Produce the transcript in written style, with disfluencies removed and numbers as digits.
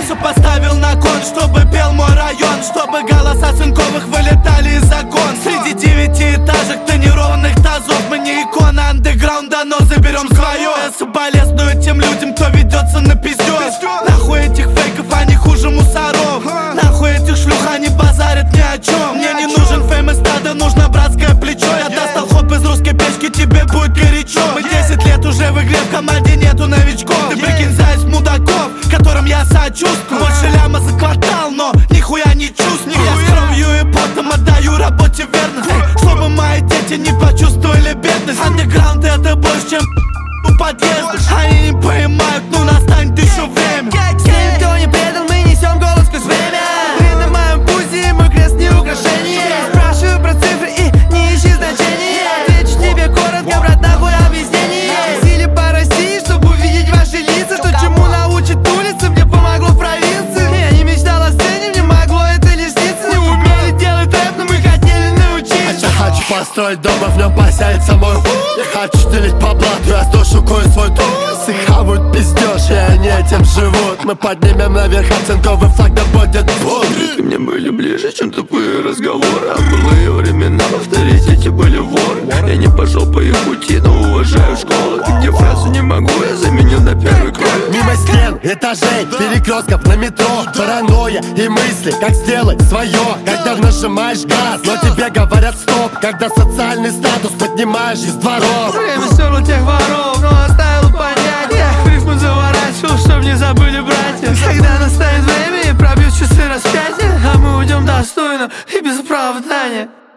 все поставил на кон, чтобы пел мой район, чтобы голоса Цинковых вылетали из окон. Среди 9-этажек тонированных тазов мы не икона андеграунда, но заберем свое. Я соболезную тем людям, кто ведется на пиздёж. Нахуй этих фейков, они хуже мусоров. Нахуй этих шлюх, они базарят ни о чем. Мне не нужен фейм и стадо, нужно братское плечо. Я достал хоп из русской печки, тебе будет горячо. Мы 10 лет уже в игре, в команде нету новичков. Ты прикинь, заяц мудаков, которым я сочувствую. Больше ляма за квартал, но нихуя не чувствую. Я с кровью и потом отдаю работе верность, чтобы мои дети не почувствовали бедность. Андеграунд это больше, чем у подъезда. Они не понимают, но настанет еще время. Тем, кто не предал, мы несем голос сквозь время. Ты на моем пути, мой крест не украшение. Спрашиваю про цифры и не ищи значения. Отвечу тебе коротко, брат, нахуй объяснение. Сили по России, чтобы увидеть ваши лица. То, чему научит улица, мне помогло в провинции. Я не мечтал о сцене, мне могло это лишь сниться. Не умели делать рэп, но мы хотели научиться. Я хочу построить дом, и в нем поселится мой Я хочу делить по блату, я душу кое свой труд. Все хавают пиздёж, и они этим живут. Мы поднимем наверх оцинковый флаг, да будет бунт. Ты мне были ближе, чем тупые разговоры. А былые времена в авторитете были воры. Я не пошел по их пути, но уважаю школу. Ты где фразу не могу, я заменил на первый крой. Мимо стен, этажей, перекрестков на метро. Паранойя и мысли, как сделать свое. Когда нажимаешь газ, но тебе говорят стоп. Когда социальный статус поднимаешь из дворов. Время стерло тех воров, но оставило понятие. Рифму заворачивал, чтоб не забыли братья. Когда настанет время и пробьют часы распятия, а мы уйдем достойно и без оправдания.